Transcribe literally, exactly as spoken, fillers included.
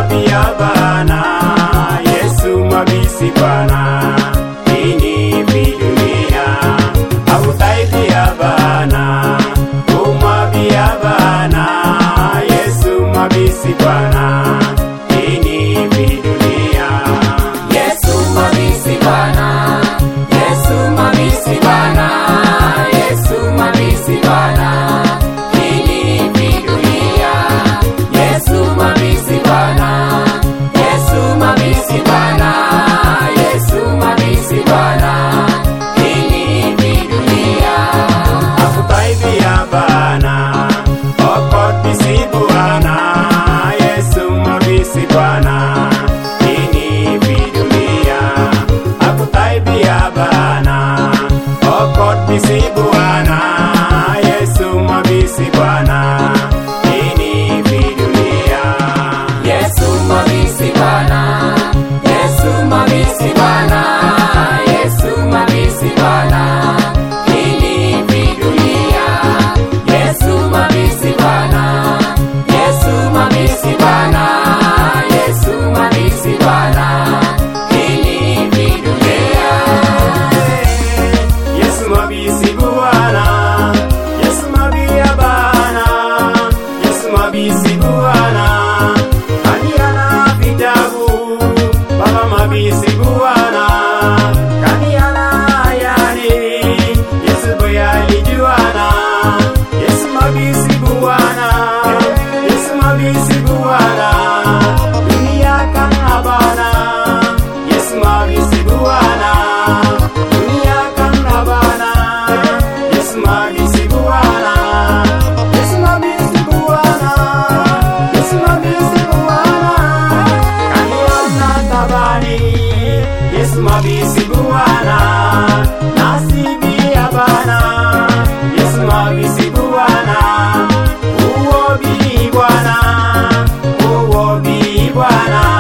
umabia bana, Yesu mabisi bana, ini vidunia, autaidia bana, umabia bana, Yesu mabisi bana, ini vidunia. Yesu mabisi bana, Yesu mabisi bana, Yesu mabisi bana, ini vidunia. Yesu mabisi bana, Yesu mabisi bana, Yesu mabisi bana, ini vidunia. Afutaidia bana, okot bisi buana, Yesu mabisi bana, ini vidunia. Afutaidia bana, okot bisi buana, Yesu mabisi bana, ini vidunia. Yesu mabisi bana, Yesu mabisi bana, Yesu mabisi bana, ini vidunia. Yesu mabisi bana, Yesu mabisi bana, Yesu mabisi bana, ini vidunia. Yesu mabisi buana, Yesu mabia bana, Yesu mabisi buana, kaniana vitabu, baba mabisi buana, kaniana yani, Yesu boyali juana, Yesu mabisi buana, Yesu mabisi buana, dunia kanabana, Yesu mabisi buana, dunia kanabana, Yesu mabisi buana, Yesu mabisi buana, Yesu mabisi buana, kaniana tabani, Yesu mabisi buana, nasibi abana, Yesu mabisi buana, uobi bwana, uobi bwana.